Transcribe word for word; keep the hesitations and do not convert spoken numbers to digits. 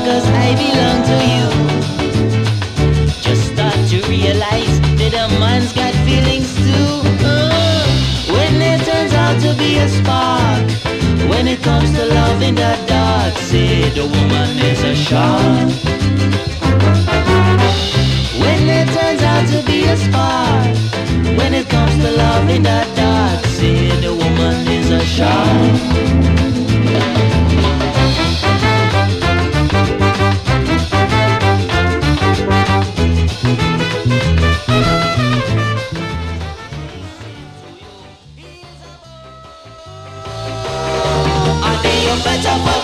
cause I belong to you. Just start to realize that a man's got feelings too. Uh, when it turns out to be a spark, when it comes to love in the dark, say the woman is a shark. When it turns out to be a spark, when it comes to love in the dark, say the woman is a shark. Better